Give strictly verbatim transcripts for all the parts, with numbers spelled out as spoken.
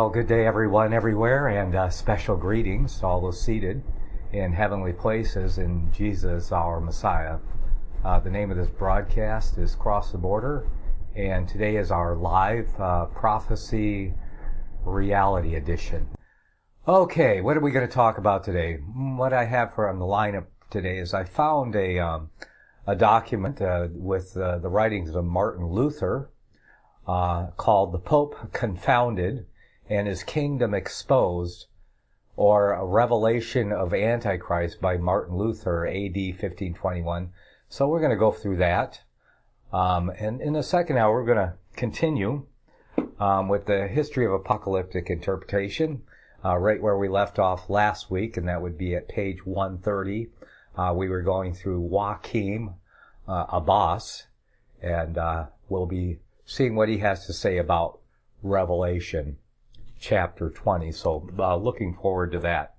Well, good day everyone everywhere, and uh, special greetings to all those seated in heavenly places in Jesus our Messiah. Uh, the name of this broadcast is Cross the Border, and today is our live uh, prophecy reality edition. Okay, what are we going to talk about today? What I have for on the lineup today is I found a um, a document uh, with uh, the writings of Martin Luther uh, called "The Pope Confounded and His Kingdom Exposed, or a Revelation of Antichrist" by Martin Luther, A D fifteen twenty-one. So we're going to go through that. Um, and in the second hour, we're going to continue um, with the history of apocalyptic interpretation, uh, right where we left off last week, and that would be at page one thirty. Uh, we were going through Joachim uh, Abbas, and uh, we'll be seeing what he has to say about Revelation chapter twenty. So uh, looking forward to that.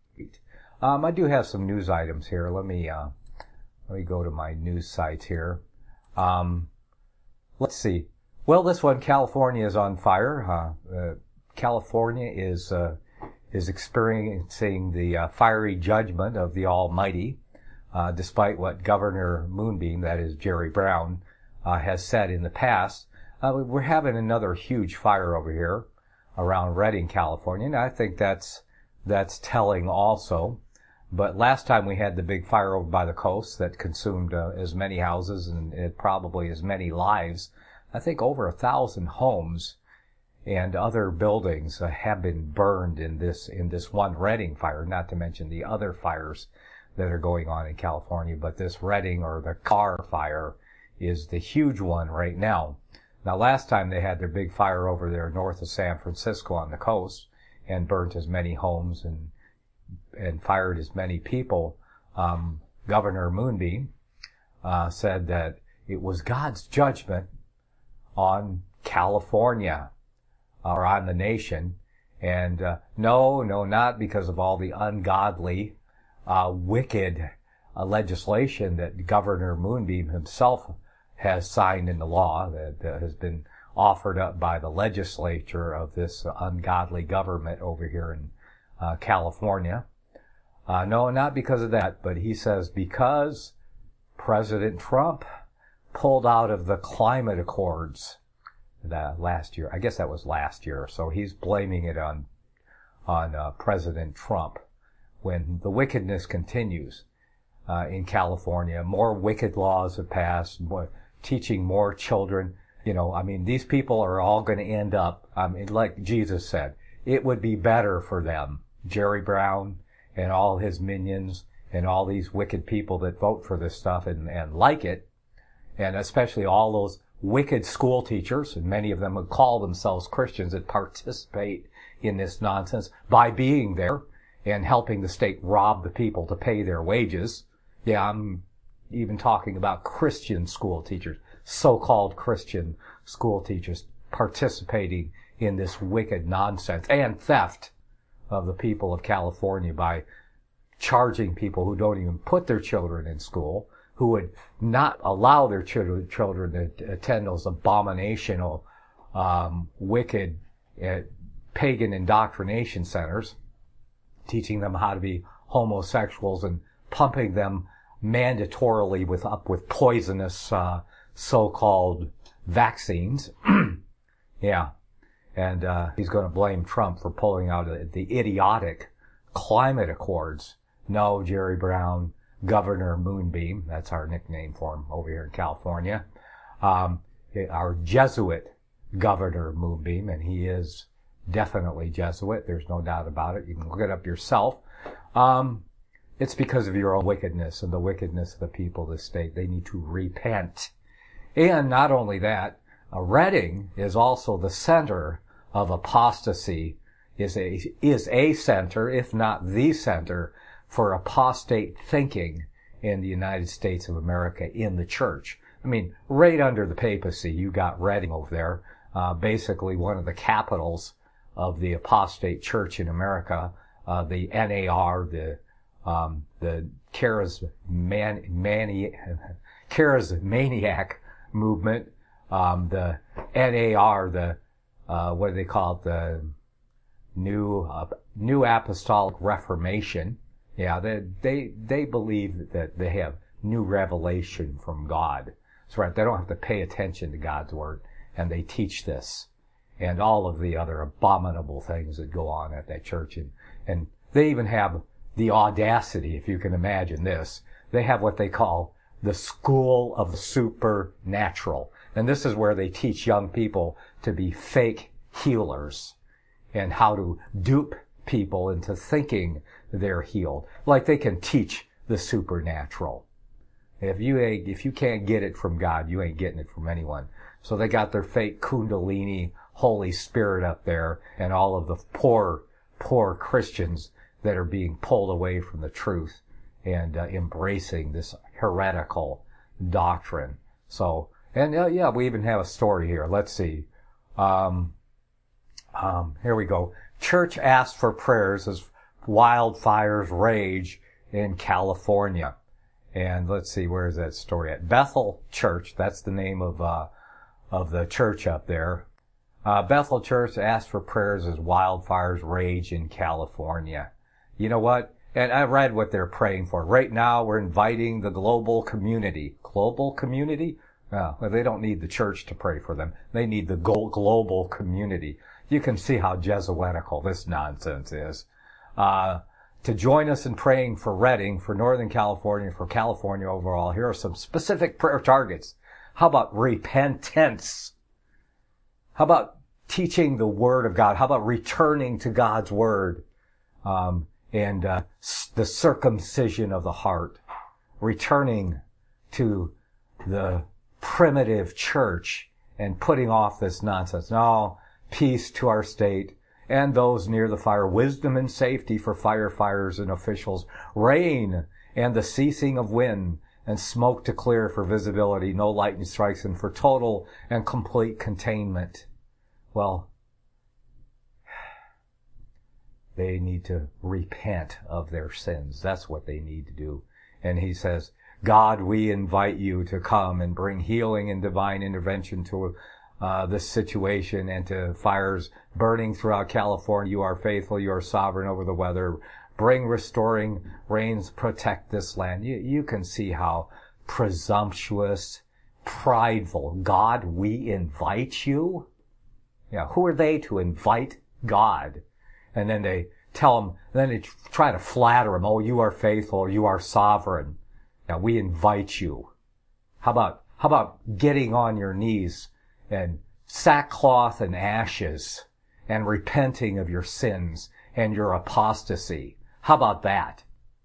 Um, I do have some news items here. Let me uh, let me go to my news site here. Um, let's see. Well, this one, California is on fire. Uh, uh, California is uh, is experiencing the uh, fiery judgment of the Almighty, uh, despite what Governor Moonbeam, that is Jerry Brown, uh, has said in the past. Uh, we're having another huge fire over here around Redding, California, and I think that's that's telling also. But last time we had the big fire over by the coast that consumed uh, as many houses and it probably as many lives. I think over a thousand homes and other buildings uh, have been burned in this in this one Redding fire, not to mention the other fires that are going on in California. But this Redding, or the Carr fire, is the huge one right now. Now, last time they had their big fire over there north of San Francisco on the coast and burnt as many homes and and fired as many people. Um, Governor Moonbeam uh, said that it was God's judgment on California, or on the nation. And uh, no, no, not because of all the ungodly, uh, wicked uh, legislation that Governor Moonbeam himself has signed into law, that uh, has been offered up by the legislature of this uh, ungodly government over here in uh, California. Uh, no, not because of that, but he says because President Trump pulled out of the climate accords the last year. I guess that was last year. So he's blaming it on on uh, President Trump. When the wickedness continues uh, in California, more wicked laws have passed, more, teaching more children. You know, I mean, these people are all going to end up, I mean, like Jesus said, it would be better for them, Jerry Brown and all his minions and all these wicked people that vote for this stuff and, and like it, and especially all those wicked school teachers, and many of them would call themselves Christians, that participate in this nonsense by being there and helping the state rob the people to pay their wages. Yeah, I'm even talking about Christian school teachers, so-called Christian school teachers participating in this wicked nonsense and theft of the people of California by charging people who don't even put their children in school, who would not allow their children, children to attend those abominational, um, wicked, uh, pagan indoctrination centers, teaching them how to be homosexuals and pumping them mandatorily with up with poisonous uh, so-called vaccines. Yeah. And uh, he's going to blame Trump for pulling out of the idiotic climate accords. No, Jerry Brown, Governor Moonbeam, that's our nickname for him over here in California, um, our Jesuit Governor Moonbeam, and he is definitely Jesuit. There's no doubt about it. You can look it up yourself. Um, it's because of your own wickedness and the wickedness of the people of the state. They need to repent. And not only that, Uh, Redding is also the center of apostasy, is a, is a center, if not the center, for apostate thinking in the United States of America, in the church. I mean, right under the papacy, you got Redding over there, uh, basically one of the capitals of the apostate church in America, uh, the N A R, the, um, the charisman, mani, charismaniac movement, Um, the N A R, the, uh, what do they call it? The, new uh, new apostolic reformation. Yeah, they they they believe that they have new revelation from God. That's right. They don't have to pay attention to God's word, and they teach this and all of the other abominable things that go on at that church. And, and they even have the audacity, if you can imagine this. They have what they call the School of the Supernatural. And this is where they teach young people to be fake healers and how to dupe people into thinking they're healed. Like they can teach the supernatural. If you ain't, if you can't get it from God, you ain't getting it from anyone. So they got their fake Kundalini Holy Spirit up there, and all of the poor, poor Christians that are being pulled away from the truth and uh, embracing this heretical doctrine. So, and uh, yeah, we even have a story here. Let's see. Um, um, here we go. Church asked for prayers as wildfires rage in California. And let's see, where is that story at? Bethel Church, that's the name of uh of the church up there. Uh Bethel Church asked for prayers as wildfires rage in California. You know what? And I read what they're praying for. Right now, we're inviting the global community. Global community? Uh, well, they don't need the church to pray for them. They need the global community. You can see how Jesuitical this nonsense is. Uh To join us in praying for Redding, for Northern California, for California overall, here are some specific prayer targets. How about repentance? How about teaching the Word of God? How about returning to God's Word? Um, and uh, the circumcision of the heart. Returning to the primitive church and putting off this nonsense. No, peace to our state and those near the fire, wisdom and safety for firefighters and officials, rain and the ceasing of wind, and smoke to clear for visibility, no lightning strikes, and for total and complete containment. Well, they need to repent of their sins. That's what they need to do. And he says, God, we invite you to come and bring healing and divine intervention to Uh, this situation and to fires burning throughout California. You are faithful. You are sovereign over the weather. Bring restoring rains. Protect this land. You, you can see how presumptuous, prideful. God, we invite you. Yeah, who are they to invite God? And then they tell him, then they try to flatter him. Oh, you are faithful. Or you are sovereign. Yeah, we invite you. How about, how about getting on your knees and sackcloth and ashes and repenting of your sins and your apostasy? How about that?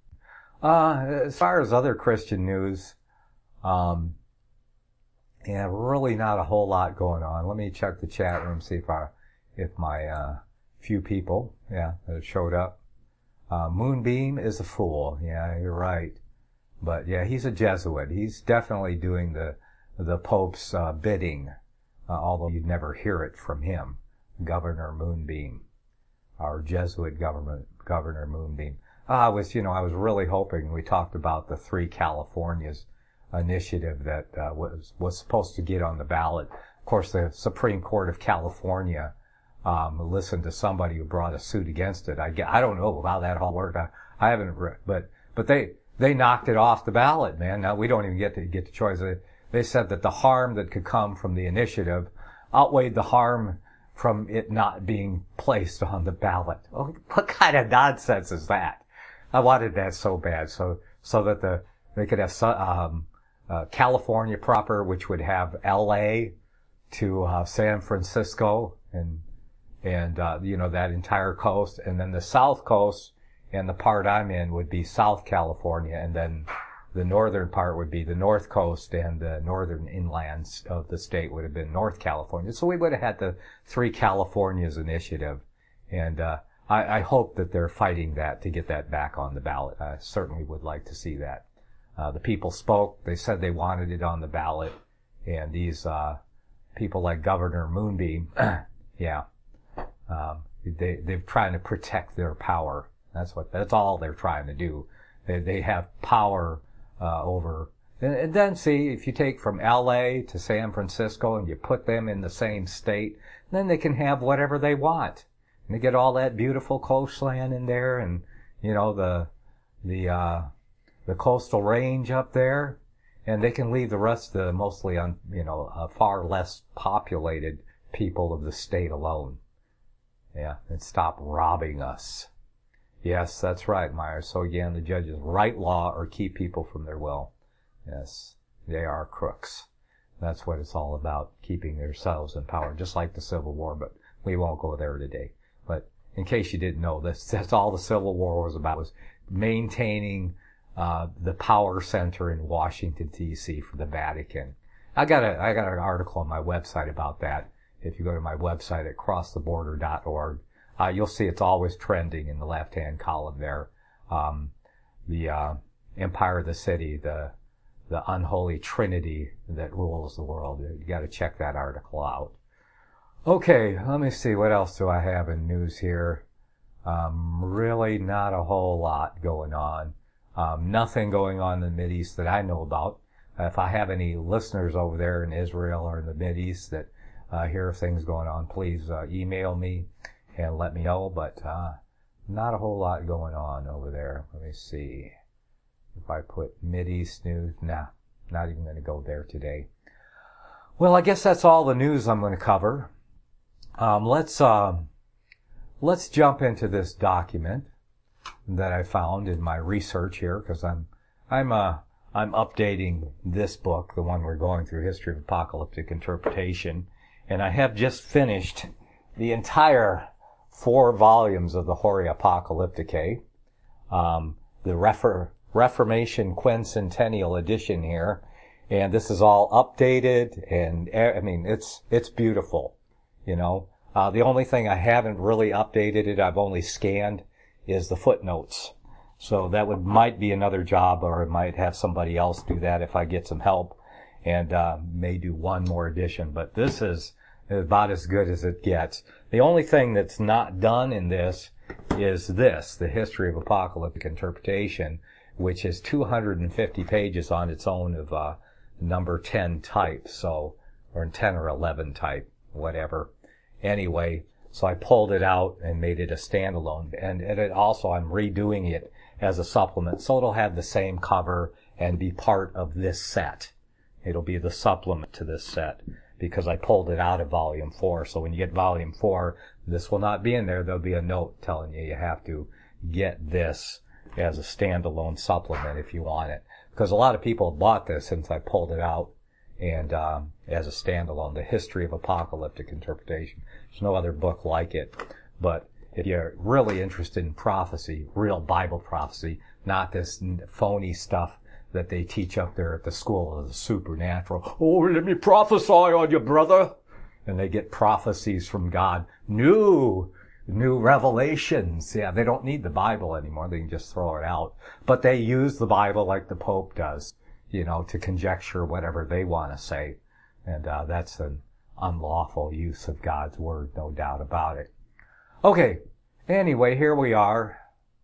Uh, as far as other Christian news, um, yeah, really not a whole lot going on. Let me check the chat room, see if I, if my, uh, few people, yeah, that showed up. Uh, Moonbeam is a fool. Yeah, you're right. But yeah, he's a Jesuit. He's definitely doing the, the Pope's, uh, bidding. Uh, although you'd never hear it from him, Governor Moonbeam, our Jesuit government, Governor Moonbeam. Uh, I was, you know, I was really hoping we talked about the Three Californias initiative that uh, was was supposed to get on the ballot. Of course, the Supreme Court of California um, listened to somebody who brought a suit against it. I, I don't know how that all worked. I, I haven't, read, but but they they knocked it off the ballot, man. Now we don't even get to get the choice. They, They said that the harm that could come from the initiative outweighed the harm from it not being placed on the ballot. Oh, what kind of nonsense is that? I wanted that so bad, so so that the they could have um, uh, California proper, which would have L A to uh, San Francisco and and uh, you know that entire coast, and then the South Coast and the part I'm in would be South California, and then the northern part would be the North Coast, and the northern inlands of the state would have been North California. So we would have had the Three Californias initiative. And uh, I, I hope that they're fighting that to get that back on the ballot. I certainly would like to see that. Uh, the people spoke. They said they wanted it on the ballot. And these uh, people like Governor Moonbeam, yeah, um, they, they're trying to protect their power. That's what, that's all they're trying to do. They, they have power Uh, over, and, and then see, if you take from L A to San Francisco and you put them in the same state, then they can have whatever they want. And they get all that beautiful coastland in there, and, you know, the, the, uh, the coastal range up there, and they can leave the rest of the mostly on, you know, uh, far less populated people of the state alone. Yeah, and stop robbing us. Yes, that's right, Myers. So again, the judges write law or keep people from their will. Yes, they are crooks. That's what it's all about, keeping themselves in power, just like the Civil War, but we won't go there today. But in case you didn't know, this, that's all the Civil War was about, was maintaining uh the power center in Washington, D C for the Vatican. I got a I got an article on my website about that. If you go to my website at cross the border dot org, uh, you'll see it's always trending in the left-hand column there. Um, the uh, empire of the city, the the unholy trinity that rules the world. You got to check that article out. Okay, let me see. What else do I have in news here? Um, really not a whole lot going on. Um, nothing going on in the Mideast that I know about. Uh, if I have any listeners over there in Israel or in the Mideast that uh, hear of things going on, please uh, email me and let me know. But uh, not a whole lot going on over there. Let me see. If I put Mideast news, nah, not even going to go there today. Well, I guess that's all the news I'm going to cover. Um, let's uh, let's jump into this document that I found in my research here, because I'm I'm uh I'm updating this book, the one we're going through, History of Apocalyptic Interpretation, and I have just finished the entire four volumes of the Horia Apocalypticae, um, the Refer, Reformation Quincentennial edition here, and this is all updated, and I mean it's it's beautiful, you know. Uh, the only thing I haven't really updated it, I've only scanned, is the footnotes. So that would might be another job, or I might have somebody else do that if I get some help, and uh, may do one more edition. But this is about as good as it gets. The only thing that's not done in this is this, the History of Apocalyptic Interpretation, which is two hundred fifty pages on its own of uh, number ten type, so, or ten or eleven type, whatever. Anyway, so I pulled it out and made it a standalone, and, and it also, I'm redoing it as a supplement, so it'll have the same cover and be part of this set. It'll be the supplement to this set, because I pulled it out of volume four, so when you get volume four, this will not be in there. There'll be a note telling you you have to get this as a standalone supplement if you want it, because a lot of people have bought this since I pulled it out, and um, as a standalone, the History of Apocalyptic Interpretation. There's no other book like it. But if you're really interested in prophecy, real Bible prophecy, not this phony stuff that they teach up there at the School of the Supernatural. Oh, let me prophesy on you, brother. And they get prophecies from God. New, new revelations. Yeah, they don't need the Bible anymore. They can just throw it out. But they use the Bible like the Pope does, you know, to conjecture whatever they want to say. And uh, that's an unlawful use of God's Word, no doubt about it. Okay, anyway, here we are.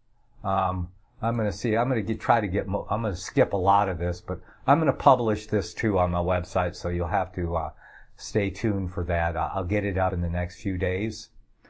Um, I'm going to see, I'm going to try to get, mo- I'm going to skip a lot of this, but I'm going to publish this too on my website, so you'll have to uh, stay tuned for that. Uh, I'll get it up in the next few days,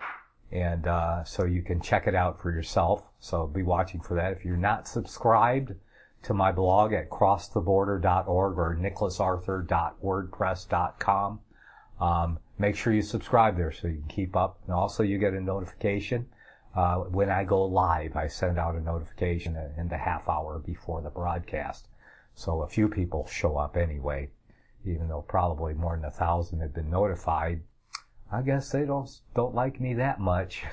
and uh, so you can check it out for yourself. So be watching for that. If you're not subscribed to my blog at cross the border dot org or nicholas arthur dot wordpress dot com, um, make sure you subscribe there so you can keep up. And also you get a notification uh, when I go live. I send out a notification in the half hour before the broadcast. So a few people show up anyway, even though probably more than a thousand have been notified. I guess they don't don't like me that much.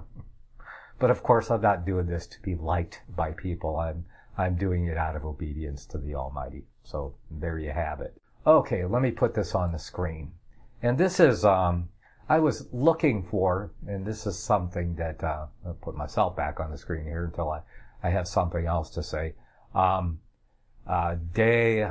But of course, I'm not doing this to be liked by people. I'm I'm doing it out of obedience to the Almighty. So there you have it. Okay, let me put this on the screen. And this is, um, I was looking for, and this is something that, uh, I'll put myself back on the screen here until I, I have something else to say. Um, uh, De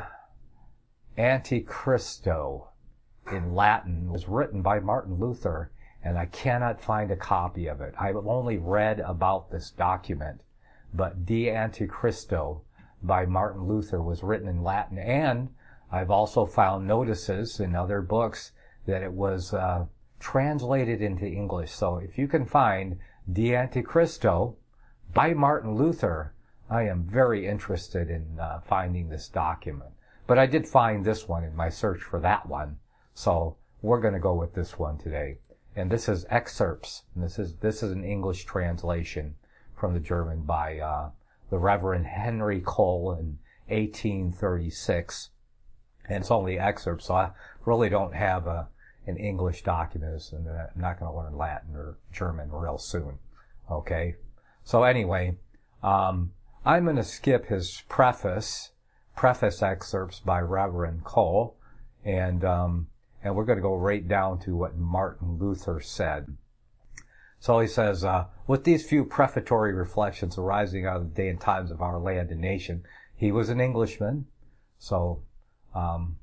Antichristo in Latin was written by Martin Luther, and I cannot find a copy of it. I've only read about this document, but De Antichristo by Martin Luther was written in Latin, and I've also found notices in other books that it was uh, translated into English. So if you can find De Antichristo by Martin Luther, I am very interested in uh, finding this document. But I did find this one in my search for that one. So we're going to go with this one today. And this is excerpts. And this is this is an English translation from the German by uh, the Reverend Henry Cole in eighteen thirty-six. And it's only excerpts, so I really don't have a, an English document, and I'm not going to learn Latin or German real soon. Okay? So anyway, um, I'm going to skip his preface, preface excerpts by Reverend Cole, and um, and we're going to go right down to what Martin Luther said. So he says, uh, with these few prefatory reflections arising out of the day and times of our land and nation, he was an Englishman, so um,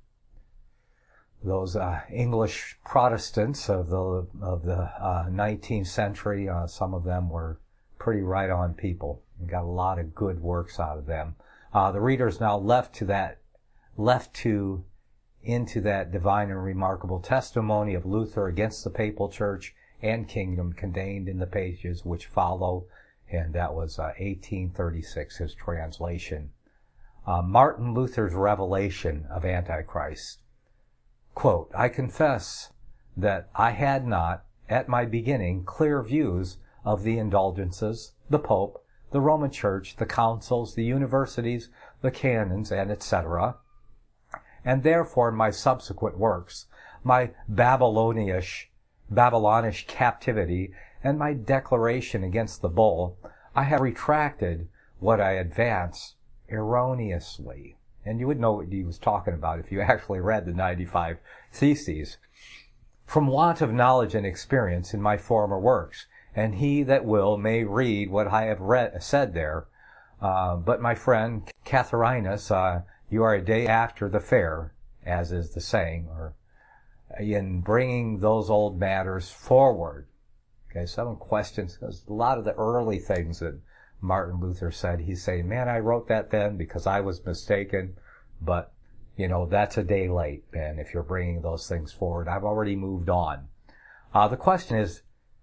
those uh, English Protestants of the of the uh, nineteenth century, uh, some of them were pretty right on people. We got a lot of good works out of them. Uh, the reader is now left to that, left to into that divine and remarkable testimony of Luther against the papal church and kingdom contained in the pages which follow, and that was uh, eighteen thirty-six, his translation. Uh, Martin Luther's revelation of Antichrist. Quote, I confess that I had not, at my beginning, clear views of the indulgences, the Pope, the Roman Church, the councils, the universities, the canons, and et cetera, and therefore my subsequent works, my Babylonish, Babylonish captivity, and my declaration against the bull, I have retracted what I advance erroneously. And you would know what he was talking about if you actually read the ninety-five Theses. From want of knowledge and experience in my former works, and he that will may read what I have read, said there. Uh, but my friend Catharinus, uh, you are a day after the fair, as is the saying, or in bringing those old matters forward. Okay, some questions, because a lot of the early things that Martin Luther said, he's saying, man, I wrote that then because I was mistaken, but, you know, that's a day late, man, if you're bringing those things forward. I've already moved on. Uh, the question is,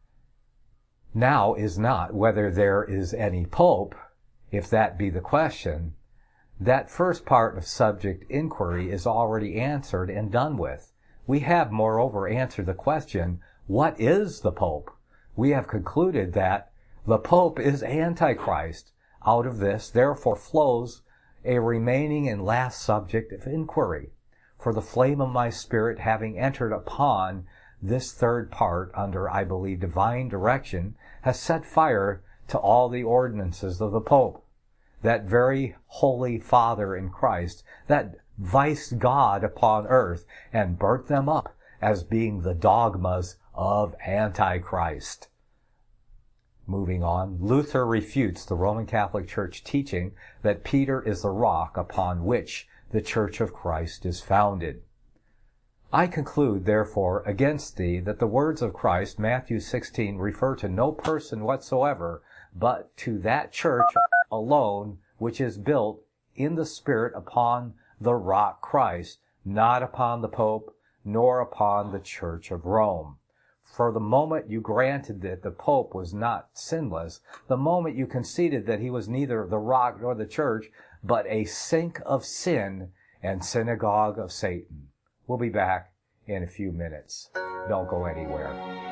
now is not whether there is any pope, if that be the question. That first part of subject inquiry is already answered and done with. We have, moreover, answered the question, what is the pope? We have concluded that the pope is Antichrist. Out of this, therefore, flows a remaining and last subject of inquiry. For the flame of my spirit, having entered upon this third part under, I believe, divine direction, has set fire to all the ordinances of the Pope. That very holy Father in Christ, that vice God upon earth, and burnt them up as being the dogmas of Antichrist. Moving on, Luther refutes the Roman Catholic Church teaching that Peter is the rock upon which the Church of Christ is founded. I conclude, therefore, against thee that the words of Christ, Matthew sixteen, refer to no person whatsoever, but to that church alone which is built in the Spirit upon the rock Christ, not upon the Pope, nor upon the Church of Rome. For the moment you granted that the Pope was not sinless, the moment you conceded that he was neither the rock nor the church, but a sink of sin and synagogue of Satan. We'll be back in a few minutes. Don't go anywhere.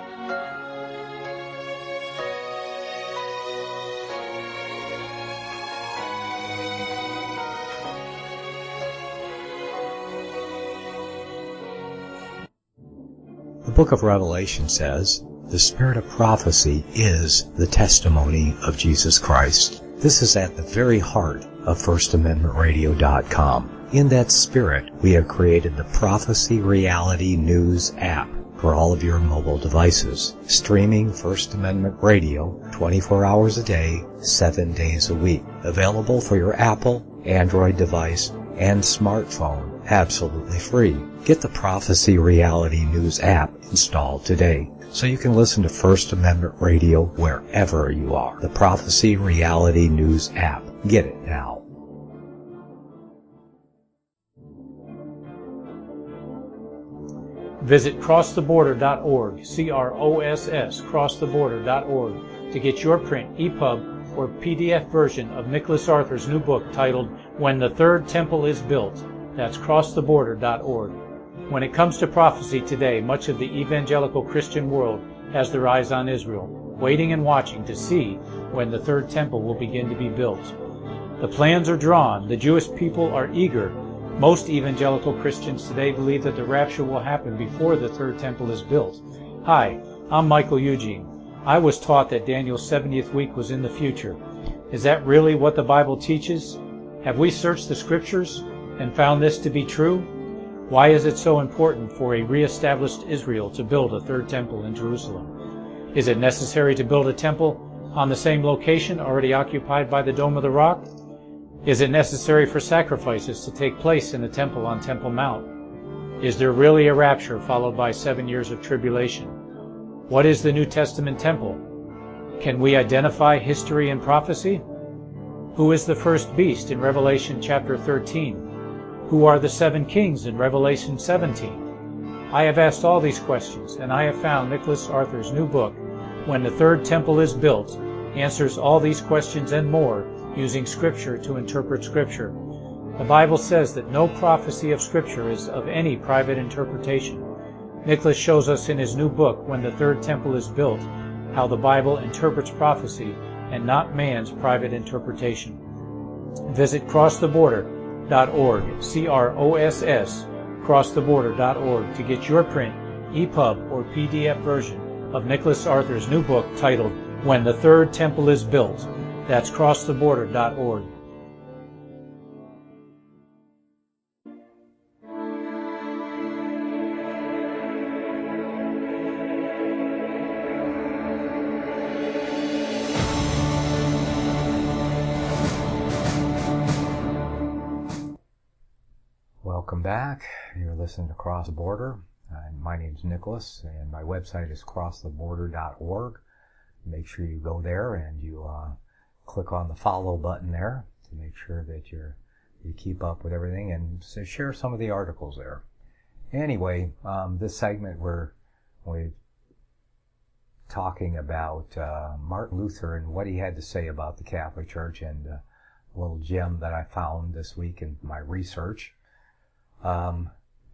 The book of Revelation says, the spirit of prophecy is the testimony of Jesus Christ. This is at the very heart of First Amendment Radio dot com. In that spirit, we have created the Prophecy Reality News app for all of your mobile devices, streaming First Amendment Radio twenty-four hours a day, seven days a week. Available for your Apple, Android device, and smartphone, absolutely free. Get the Prophecy Reality News app installed today so you can listen to First Amendment Radio wherever you are. The Prophecy Reality News app. Get it now. Visit cross the border dot org, C R O S S, cross the border dot org, to get your print, E P U B, or P D F version of Nicholas Arthur's new book titled When the Third Temple is Built. That's cross the border dot org. When it comes to prophecy today, much of the evangelical Christian world has their eyes on Israel, waiting and watching to see when the third temple will begin to be built. The plans are drawn. The Jewish people are eager. Most evangelical Christians today believe that the rapture will happen before the third temple is built. Hi, I'm Michael Eugene. I was taught that Daniel's seventieth week was in the future. Is that really what the Bible teaches? Have we searched the Scriptures and found this to be true? Why is it so important for a re-established Israel to build a third temple in Jerusalem? Is it necessary to build a temple on the same location already occupied by the Dome of the Rock? Is it necessary for sacrifices to take place in the temple on Temple Mount? Is there really a rapture followed by seven years of tribulation? What is the New Testament temple? Can we identify history and prophecy? Who is the first beast in Revelation chapter thirteen? Who are the seven kings in Revelation seventeen? I have asked all these questions, and I have found Nicholas Arthur's new book, When the Third Temple is Built, answers all these questions and more using Scripture to interpret Scripture. The Bible says that no prophecy of Scripture is of any private interpretation. Nicholas shows us in his new book, When the Third Temple is Built, how the Bible interprets prophecy and not man's private interpretation. Visit cross the border dot org, C R O S S, cross the border dot org, to get your print, E P U B, or P D F version of Nicholas Arthur's new book titled When the Third Temple is Built. That's cross the border dot org. Welcome back. You're listening to Cross the Border. Uh, my name's Nicholas, and my website is cross the border dot org. Make sure you go there and you uh, click on the follow button there to make sure that you're you keep up with everything, and so share some of the articles there. Anyway, um, this segment we're we're talking about uh, Martin Luther and what he had to say about the Catholic Church, and uh, a little gem that I found this week in my research. Um,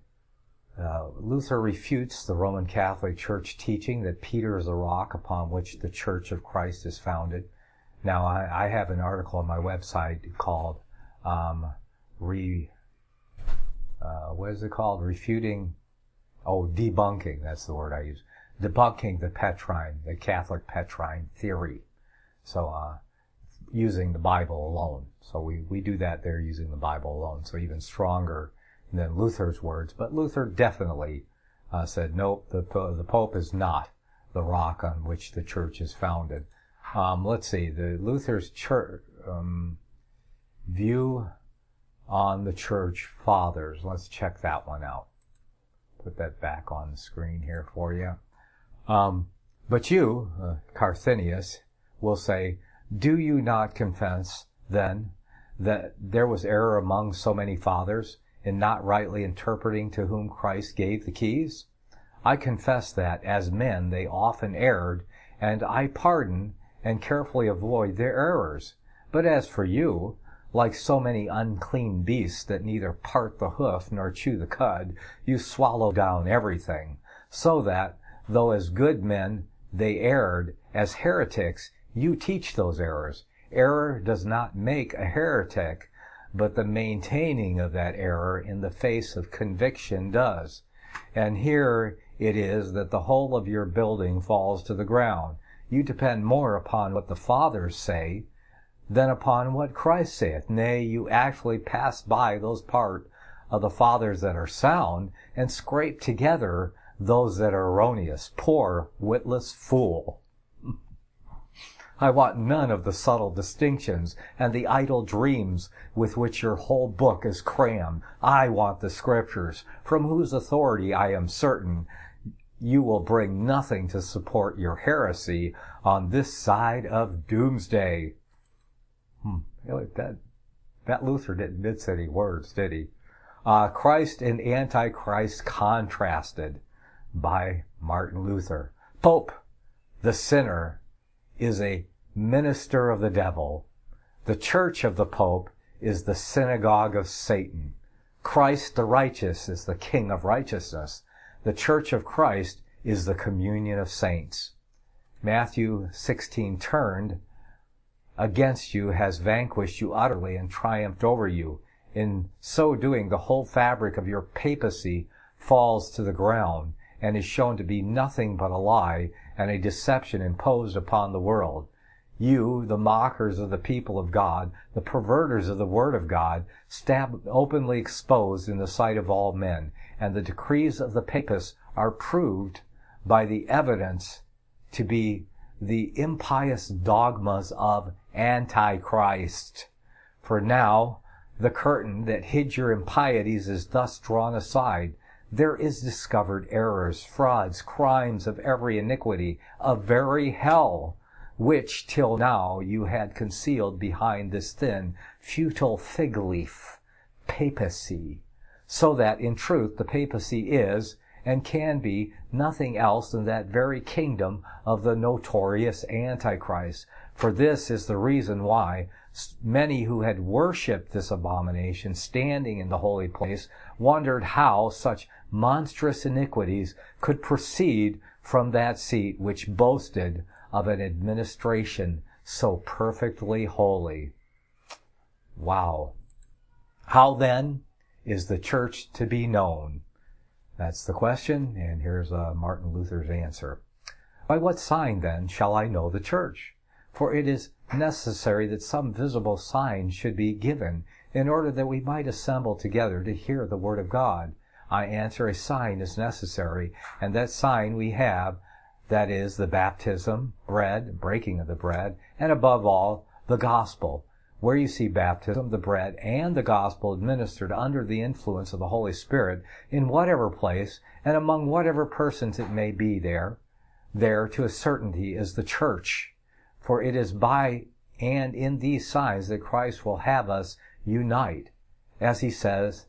uh, Luther refutes the Roman Catholic Church teaching that Peter is the rock upon which the Church of Christ is founded. Now, I, I have an article on my website called um, re, uh, what is it called? Refuting, oh, debunking, that's the word I use. Debunking the Petrine, the Catholic Petrine theory. So, uh, using the Bible alone. So we, we do that there using the Bible alone. So even stronger than Luther's words. But Luther definitely uh, said, nope, the, the Pope is not the rock on which the church is founded. Um, let's see, the Luther's church, um, view on the church fathers. Let's check that one out. Put that back on the screen here for you. Um, but you, uh, Carthenius, will say, do you not confess, then, that there was error among so many fathers in not rightly interpreting to whom Christ gave the keys? I confess that, as men, they often erred, and I pardon and carefully avoid their errors. But as for you, like so many unclean beasts that neither part the hoof nor chew the cud, you swallow down everything, so that, though as good men they erred, as heretics you teach those errors. Error does not make a heretic, but the maintaining of that error in the face of conviction does. And here it is that the whole of your building falls to the ground. You depend more upon what the fathers say than upon what Christ saith. Nay, you actually pass by those part of the fathers that are sound and scrape together those that are erroneous. Poor, witless fool! I want none of the subtle distinctions and the idle dreams with which your whole book is crammed. I want the Scriptures, from whose authority I am certain you will bring nothing to support your heresy on this side of doomsday. Hmm. That, that Luther didn't mince any words, did he? Uh, Christ and Antichrist contrasted. by Martin Luther. Pope, the sinner, is a minister of the devil. The church of the Pope is the synagogue of Satan. Christ the righteous is the King of righteousness. The church of Christ is the communion of saints. Matthew sixteen turned against you, has vanquished you utterly and triumphed over you. In so doing, the whole fabric of your papacy falls to the ground and is shown to be nothing but a lie and a deception imposed upon the world. You, the mockers of the people of God, the perverters of the word of God, stand openly exposed in the sight of all men, and the decrees of the papists are proved by the evidence to be the impious dogmas of Antichrist. For now, the curtain that hid your impieties is thus drawn aside. There is discovered errors, frauds, crimes of every iniquity, of very hell, which till now you had concealed behind this thin, futile fig leaf, papacy, so that in truth the papacy is and can be nothing else than that very kingdom of the notorious Antichrist. For this is the reason why many who had worshipped this abomination standing in the holy place wondered how such monstrous iniquities could proceed from that seat which boasted of an administration so perfectly holy. Wow. How then is the church to be known? That's the question, and here's uh, Martin Luther's answer. By what sign then shall I know the church? For it is necessary that some visible sign should be given in order that we might assemble together to hear the word of God. I answer, a sign is necessary, and that sign we have, that is the baptism, bread, breaking of the bread, and above all, the gospel. Where you see baptism, the bread, and the gospel administered under the influence of the Holy Spirit, in whatever place, and among whatever persons it may be there, there to a certainty is the church. For it is by and in these signs that Christ will have us unite, as he says,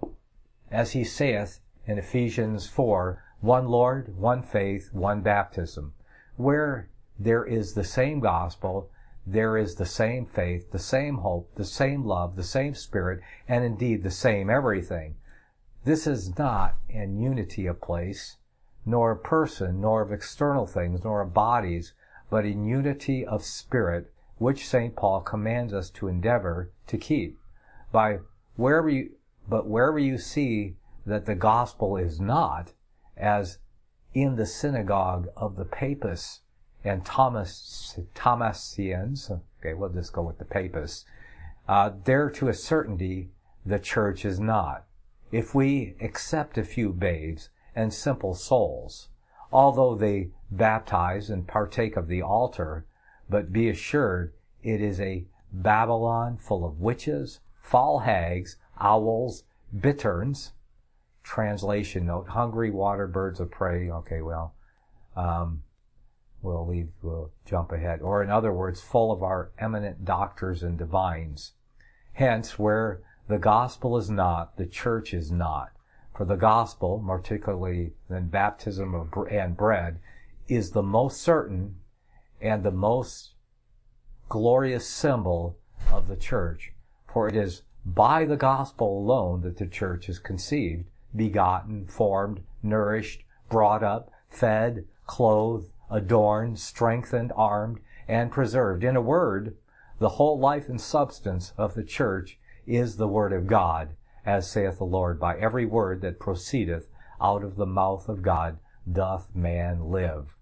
as he saith in Ephesians four, one Lord, one faith, one baptism. Where there is the same gospel, there is the same faith, the same hope, the same love, the same spirit, and indeed the same everything. This is not in unity of place, nor of person, nor of external things, nor of bodies, but in unity of spirit, which Saint Paul commands us to endeavor to keep. By wherever you, but wherever you see that the gospel is not, as in the synagogue of the Papists and Thomas, Thomasians, okay, we'll just go with the Papists, uh, there to a certainty the church is not. If we accept a few babes and simple souls, although they baptize and partake of the altar, but be assured it is a Babylon full of witches, foul hags, owls, bitterns. Translation note, hungry water birds of prey. Okay, well, um, we'll leave, we'll jump ahead. Or in other words, full of our eminent doctors and divines. Hence, where the gospel is not, the church is not. For the gospel, more particularly than baptism of br- and bread, is the most certain and the most glorious symbol of the church. For it is by the gospel alone that the church is conceived, begotten, formed, nourished, brought up, fed, clothed, adorned, strengthened, armed, and preserved. In a word, the whole life and substance of the church is the word of God, as saith the Lord, by every word that proceedeth out of the mouth of God doth man live.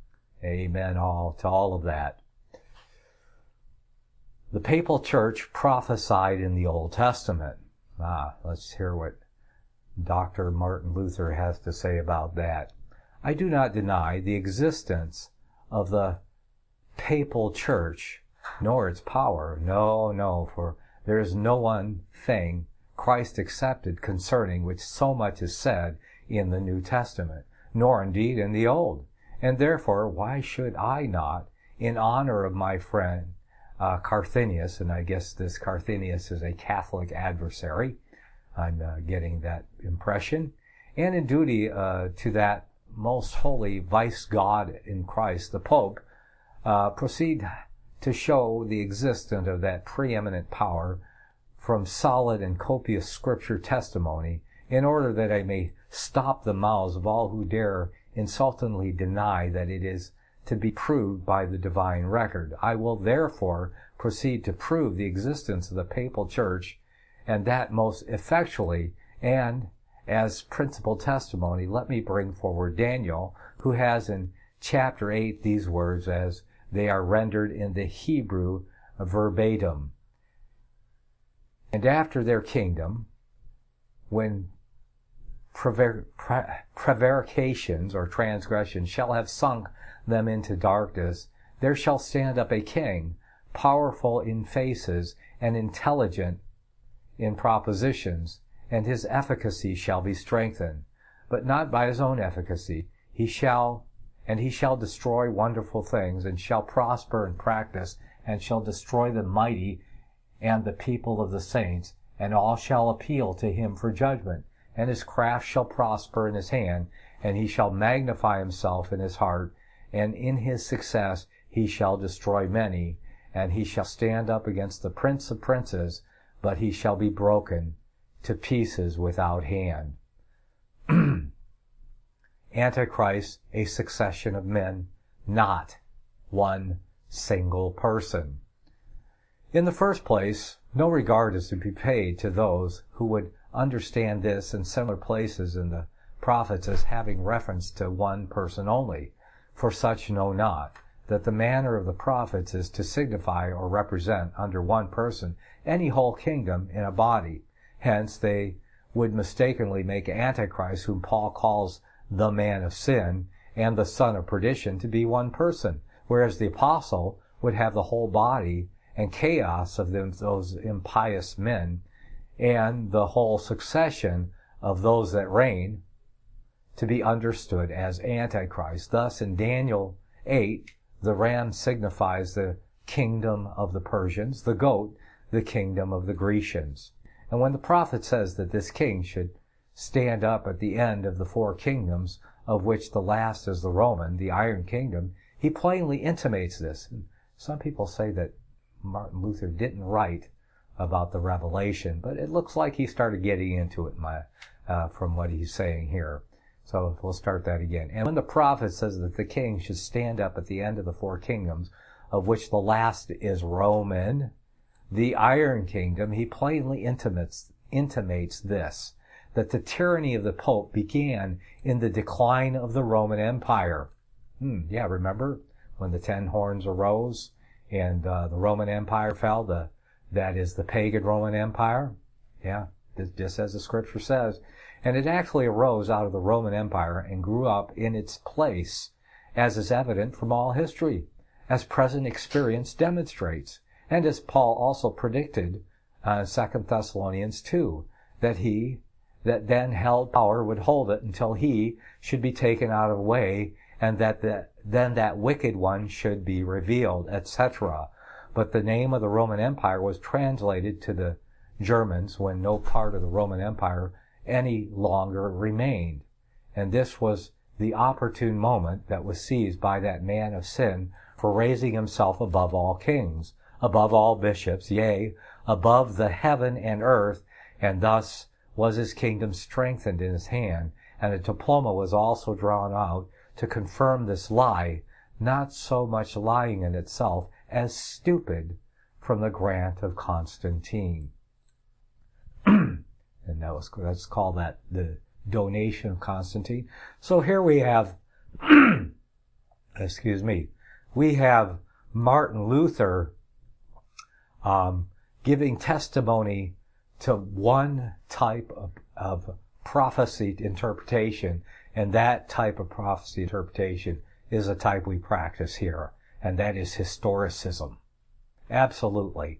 Amen all to all of that. The papal church prophesied in the Old Testament. Ah, let's hear what Doctor Martin Luther has to say about that. I do not deny the existence of the papal church, nor its power. No, no, for there is no one thing Christ accepted concerning which so much is said in the New Testament, nor indeed in the Old. And therefore, why should I not, in honor of my friend uh, Carthenius, and I guess this Carthenius is a Catholic adversary, I'm uh, getting that impression, and in duty uh, to that most holy vice God in Christ, the Pope, uh, proceed to show the existence of that preeminent power from solid and copious scripture testimony, in order that I may stop the mouths of all who dare insultingly deny that it is to be proved by the divine record. I will therefore proceed to prove the existence of the papal church, and that most effectually, and as principal testimony, let me bring forward Daniel, who has in chapter eight these words as they are rendered in the Hebrew verbatim. And after their kingdom, when prevar- pre- prevarications or transgressions shall have sunk them into darkness, there shall stand up a king, powerful in faces and intelligent in propositions, and his efficacy shall be strengthened, but not by his own efficacy. He shall, and he shall destroy wonderful things, and shall prosper in practice, and shall destroy the mighty and the people of the saints, and all shall appeal to him for judgment. And his craft shall prosper in his hand, and he shall magnify himself in his heart, and in his success he shall destroy many, and he shall stand up against the prince of princes, but he shall be broken to pieces without hand. Antichrist, a succession of men, not one single person. In the first place, no regard is to be paid to those who would understand this in similar places in the prophets as having reference to one person only, for such know not that the manner of the prophets is to signify or represent under one person any whole kingdom in a body. Hence they would mistakenly make Antichrist, whom Paul calls the man of sin and the son of perdition, to be one person, whereas the apostle would have the whole body and chaos of them, those impious men, and the whole succession of those that reign to be understood as Antichrist. Thus in Daniel eight, the ram signifies the kingdom of the Persians, the goat, the kingdom of the Grecians. And when the prophet says that this king should stand up at the end of the four kingdoms, of which the last is the Roman, the Iron Kingdom, he plainly intimates this. And some people say that Martin Luther didn't write about the revelation, but it looks like he started getting into it my, uh, from what he's saying here. So we'll start that again. And when the prophet says that the king should stand up at the end of the four kingdoms, of which the last is Roman, the Iron Kingdom, he plainly intimates, intimates this, that the tyranny of the Pope began in the decline of the Roman Empire. Hmm, yeah, remember when the ten horns arose and uh, the Roman Empire fell? The, that is the pagan Roman Empire. Yeah, just as the scripture says. And it actually arose out of the Roman Empire and grew up in its place, as is evident from all history, as present experience demonstrates, and as Paul also predicted uh, in Second Thessalonians two, that he that then held power would hold it until he should be taken out of the way, and that the, then that wicked one should be revealed, et cetera. But the name of the Roman Empire was translated to the Germans when no part of the Roman Empire any longer remained. And this was the opportune moment that was seized by that man of sin for raising himself above all kings, above all bishops, yea, above the heaven and earth, and thus was his kingdom strengthened in his hand, and a diploma was also drawn out to confirm this lie, not so much lying in itself as stupid, from the grant of Constantine. And that was, let's call that the donation of Constantine. So here we have, excuse me, we have Martin Luther um, giving testimony to one type of, of prophecy interpretation, and that type of prophecy interpretation is a type we practice here, and that is historicism. Absolutely.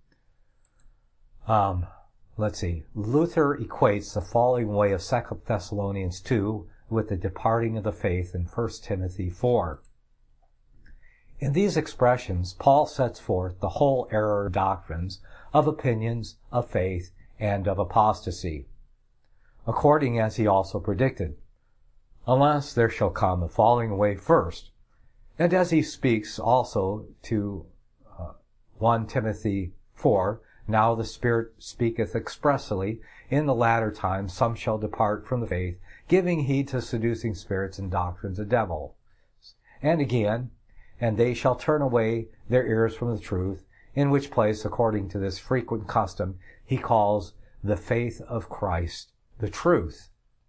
Um, let's see. Luther equates the falling away of Second Thessalonians two with the departing of the faith in First Timothy four. In these expressions, Paul sets forth the whole error of doctrines, of opinions, of faith, and of apostasy, according as he also predicted. unless there shall come a falling away first. And as he speaks also to uh, First Timothy four, now the Spirit speaketh expressly, in the latter times some shall depart from the faith, giving heed to seducing spirits and doctrines of devil. And again, and they shall turn away their ears from the truth, in which place, according to this frequent custom, he calls the faith of Christ the truth.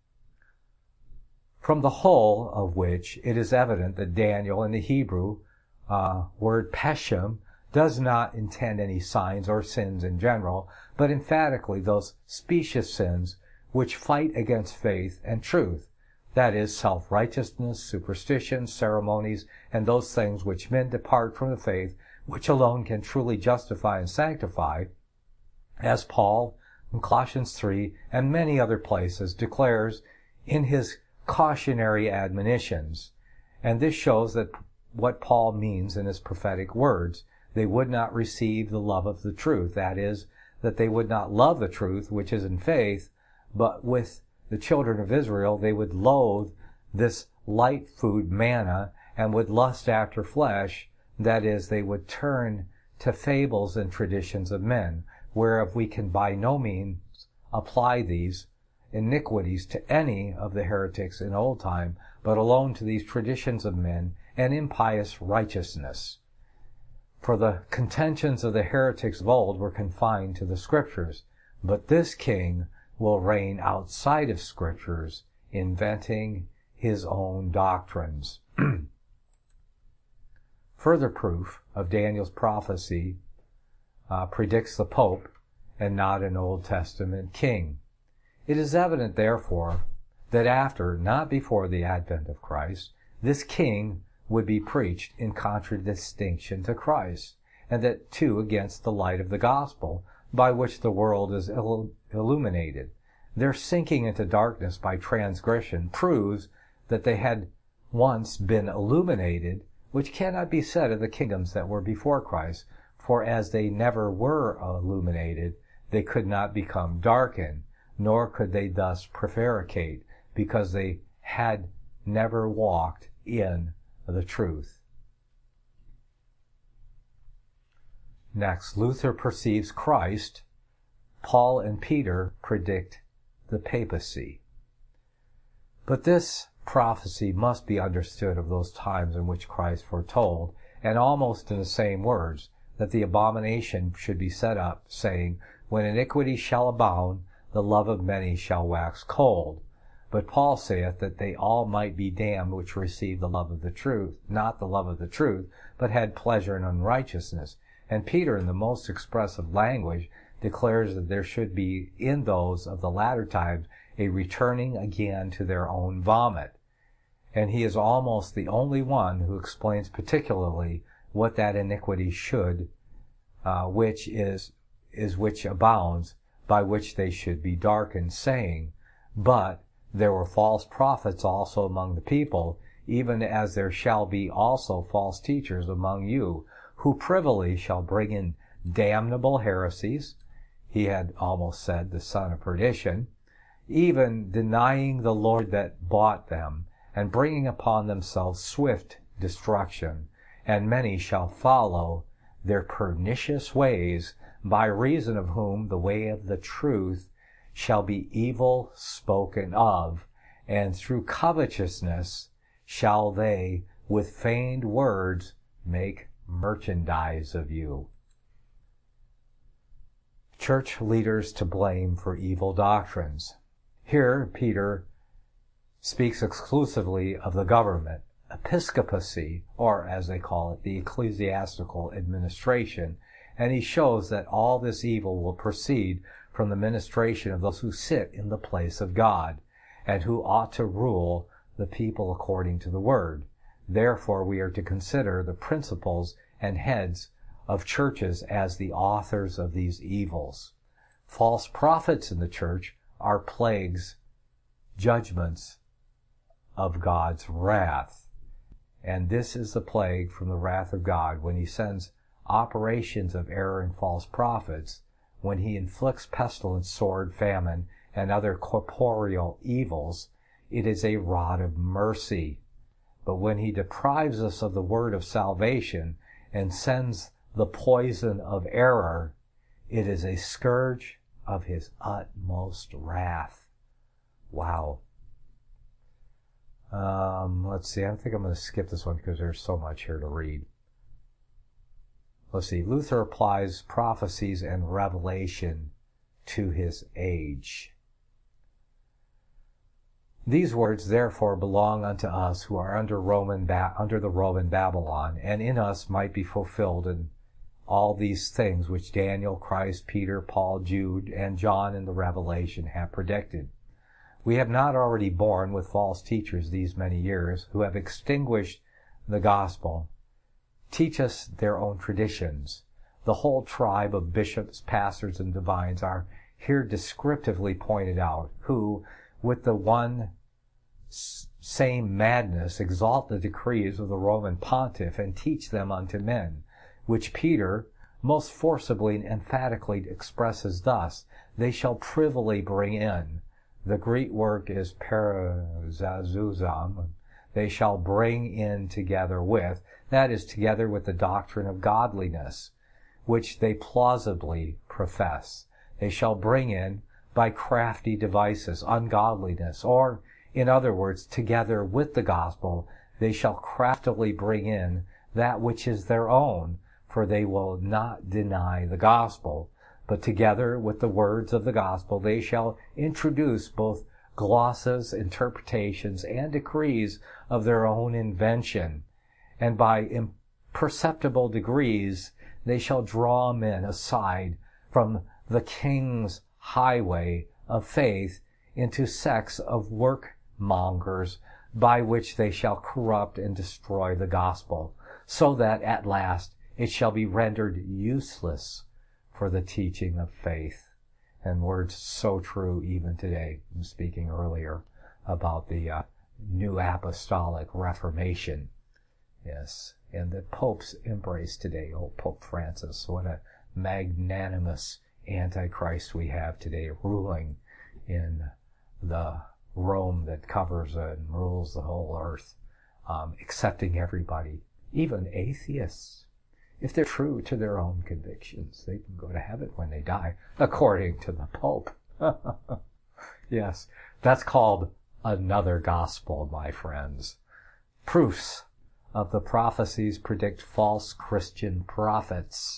From the whole of which it is evident that Daniel in the Hebrew uh, word peshem does not intend any signs or sins in general, but emphatically those specious sins which fight against faith and truth, that is, self-righteousness, superstition, ceremonies, and those things which men depart from the faith, which alone can truly justify and sanctify, as Paul in Colossians three and many other places declares in his cautionary admonitions. And this shows that what Paul means in his prophetic words. They would not receive the love of the truth. That is, that they would not love the truth, which is in faith, but with the children of Israel, they would loathe this light food, manna, and would lust after flesh. That is, they would turn to fables and traditions of men, whereof we can by no means apply these iniquities to any of the heretics in old time, but alone to these traditions of men and impious righteousness. For the contentions of the heretics of old were confined to the Scriptures, but this king will reign outside of Scriptures, inventing his own doctrines. Further proof of Daniel's prophecy uh, predicts the Pope and not an Old Testament king. It is evident, therefore, that after, not before the advent of Christ, this king would be preached in contradistinction to Christ, and that too against the light of the gospel, by which the world is il- illuminated. Their sinking into darkness by transgression proves that they had once been illuminated, which cannot be said of the kingdoms that were before Christ, for as they never were illuminated, they could not become darkened, nor could they thus prevaricate, because they had never walked in the truth. Next, Luther perceives Christ. Paul and Peter predict the papacy. But this prophecy must be understood of those times in which Christ foretold, and almost in the same words, that the abomination should be set up, saying, when iniquity shall abound, the love of many shall wax cold. But Paul saith that they all might be damned which received the love of the truth, not the love of the truth, but had pleasure in unrighteousness. And Peter, in the most expressive language, declares that there should be in those of the latter times a returning again to their own vomit. And he is almost the only one who explains particularly what that iniquity should, uh, which is, is which abounds, by which they should be darkened, saying, but there were false prophets also among the people, even as there shall be also false teachers among you, who privily shall bring in damnable heresies. He had almost said the son of perdition, even denying the Lord that bought them, and bringing upon themselves swift destruction. And many shall follow their pernicious ways, by reason of whom the way of the truth shall be evil spoken of, and through covetousness shall they with feigned words make merchandise of you. Church leaders to blame for evil doctrines. Here Peter speaks exclusively of the government, episcopacy, or as they call it, the ecclesiastical administration, and he shows that all this evil will proceed from the ministration of those who sit in the place of God, and who ought to rule the people according to the Word. Therefore, we are to consider the principals and heads of churches as the authors of these evils. False prophets in the church are plagues, judgments of God's wrath. And this is the plague from the wrath of God when he sends operations of error and false prophets, when he inflicts pestilence, sword, famine, and other corporeal evils it is a rod of mercy. But when he deprives us of the word of salvation and sends the poison of error, it is a scourge of his utmost wrath. Wow. Um, let's see, I think I'm going to skip this one because there's so much here to read. Let's see, Luther applies prophecies and revelation to his age. These words therefore belong unto us who are under Roman ba- under the Roman Babylon, and in us might be fulfilled in all these things which Daniel, Christ, Peter, Paul, Jude, and John in the Revelation have predicted. We have not already borne with false teachers these many years, who have extinguished the gospel. Teach us their own traditions. The whole tribe of bishops, pastors, and divines are here descriptively pointed out, who, with the one same madness, exalt the decrees of the Roman pontiff and teach them unto men, which Peter most forcibly and emphatically expresses thus: they shall privily bring in. The Greek word is parazazuzam. They shall bring in together with, that is, together with the doctrine of godliness, which they plausibly profess. They shall bring in by crafty devices ungodliness, or, in other words, together with the gospel, they shall craftily bring in that which is their own, for they will not deny the gospel. But together with the words of the gospel, they shall introduce both glosses, interpretations, and decrees of their own invention. And by imperceptible degrees, they shall draw men aside from the king's highway of faith into sects of workmongers, by which they shall corrupt and destroy the gospel, so that at last it shall be rendered useless for the teaching of faith. And words so true even today. I'm speaking earlier about the uh, New Apostolic Reformation. Yes, and the Pope's embrace today. Oh, Pope Francis, what a magnanimous Antichrist we have today ruling in the Rome that covers and rules the whole earth, um, accepting everybody, even atheists. If they're true to their own convictions, they can go to heaven when they die, according to the Pope. Yes, that's called another gospel, my friends. Proofs of the prophecies predict false Christian prophets.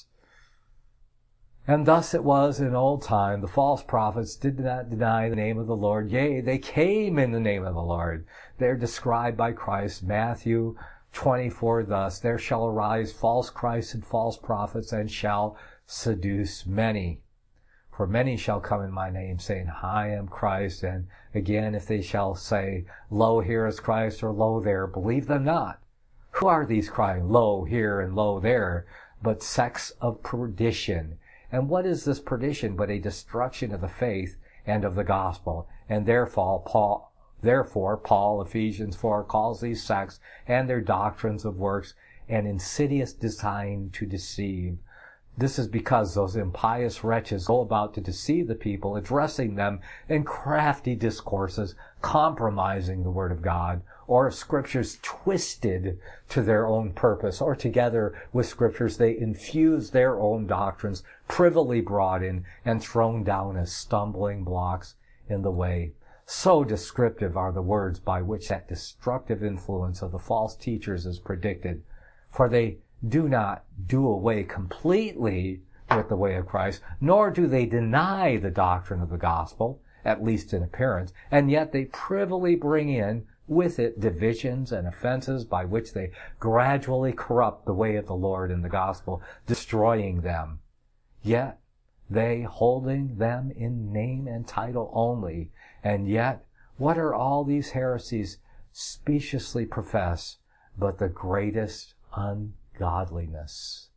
And thus it was in old time, the false prophets did not deny the name of the Lord. Yea, they came in the name of the Lord. They're described by Christ, Matthew twenty-four, thus: there shall arise false Christs and false prophets, and shall seduce many. For many shall come in my name, saying, I am Christ. And again, if they shall say, Lo, here is Christ, or Lo, there, believe them not. Who are these crying, Lo, here, and Lo, there? But sects of perdition. And what is this perdition but a destruction of the faith and of the gospel? And therefore Paul, therefore Paul, Ephesians four, calls these sects and their doctrines of works an insidious design to deceive. This is because those impious wretches go about to deceive the people, addressing them in crafty discourses, compromising the word of God, or scriptures twisted to their own purpose, or together with scriptures they infuse their own doctrines, privily brought in and thrown down as stumbling blocks in the way. So descriptive are the words by which that destructive influence of the false teachers is predicted, for they do not do away completely with the way of Christ, nor do they deny the doctrine of the gospel, at least in appearance, and yet they privily bring in with it divisions and offenses by which they gradually corrupt the way of the Lord and the gospel, destroying them. Yet they holding them in name and title only, and yet what are all these heresies speciously profess but the greatest ungodliness?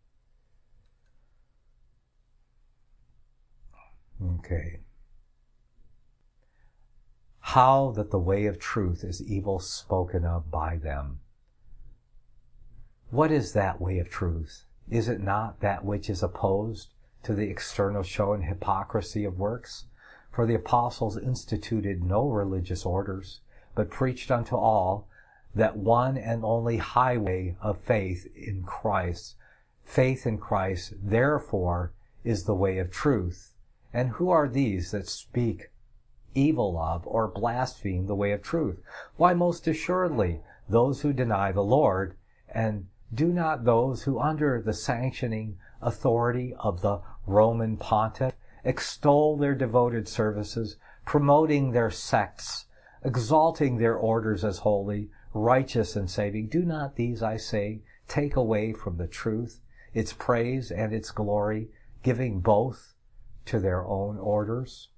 Okay. How that the way of truth is evil spoken of by them. What is that way of truth? Is it not that which is opposed to the external show and hypocrisy of works? For the apostles instituted no religious orders. but preached unto all that one and only highway of faith in Christ. Faith in Christ, therefore, is the way of truth. And who are these that speak evil of or blaspheme the way of truth? Why, most assuredly, those who deny the Lord, and do not those who under the sanctioning authority of the Roman pontiff extol their devoted services, promoting their sects, exalting their orders as holy, righteous, and saving, do not these, I say, take away from the truth its praise and its glory, giving both to their own orders?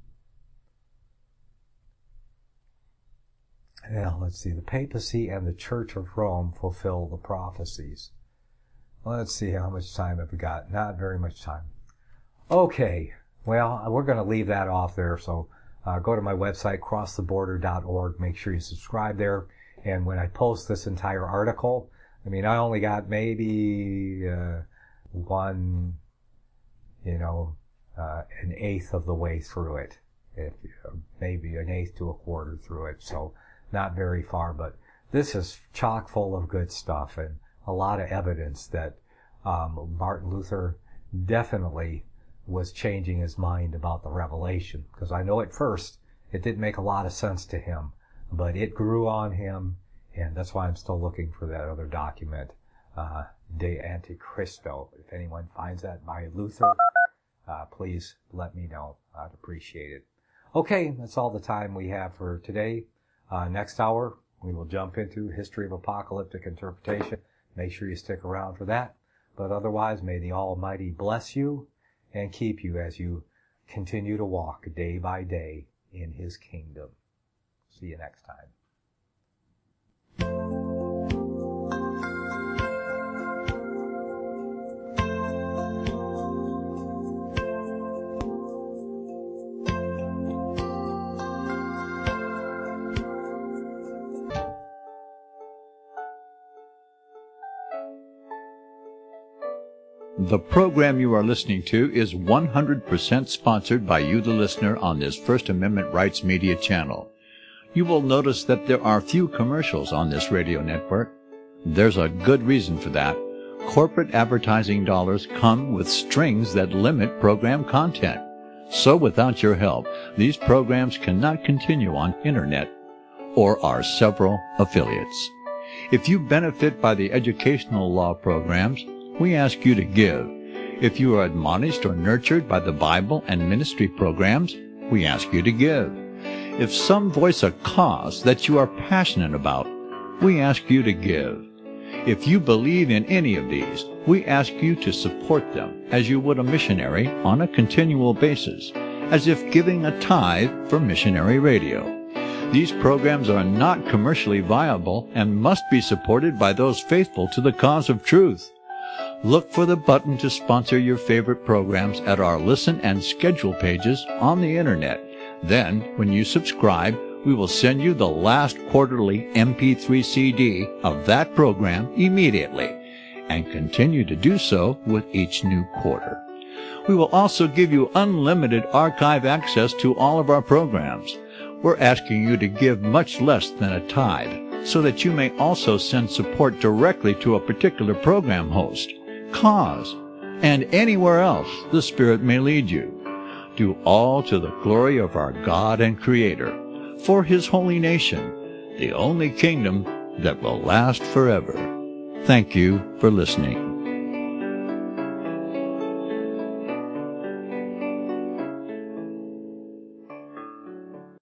Now, let's see. The papacy and the Church of Rome fulfill the prophecies. Let's see how much time have we got. Not very much time. Okay. Well, we're going to leave that off there. So uh, go to my website, cross the border dot org. Make sure you subscribe there. And when I post this entire article, I mean, I only got maybe uh, one, you know, uh, an eighth of the way through it. If, uh, maybe an eighth to a quarter through it. So not very far, but this is chock full of good stuff and a lot of evidence that um, Martin Luther definitely was changing his mind about the revelation. Because I know at first it didn't make a lot of sense to him, but it grew on him, and that's why I'm still looking for that other document, uh, De Antichristo. If anyone finds that by Luther, uh, please let me know. I'd appreciate it. Okay, that's all the time we have for today. Uh, next hour, we will jump into History of Apocalyptic Interpretation. Make sure you stick around for that. But otherwise, may the Almighty bless you and keep you as you continue to walk day by day in His kingdom. See you next time. The program you are listening to is one hundred percent sponsored by you, the listener, on this First Amendment Rights Media channel. You will notice that there are few commercials on this radio network. There's a good reason for that. Corporate advertising dollars come with strings that limit program content. So without your help, these programs cannot continue on Internet or our several affiliates. If you benefit by the educational law programs, we ask you to give. If you are admonished or nurtured by the Bible and ministry programs, we ask you to give. If some voice a cause that you are passionate about, we ask you to give. If you believe in any of these, we ask you to support them as you would a missionary on a continual basis, as if giving a tithe for missionary radio. These programs are not commercially viable and must be supported by those faithful to the cause of truth. Look for the button to sponsor your favorite programs at our listen and schedule pages on the Internet. Then, when you subscribe, we will send you the last quarterly M P three C D of that program immediately, and continue to do so with each new quarter. We will also give you unlimited archive access to all of our programs. We're asking you to give much less than a tithe, so that you may also send support directly to a particular program host, cause, and anywhere else the Spirit may lead you. Do all to the glory of our God and Creator, for His holy nation, the only kingdom that will last forever. Thank you for listening.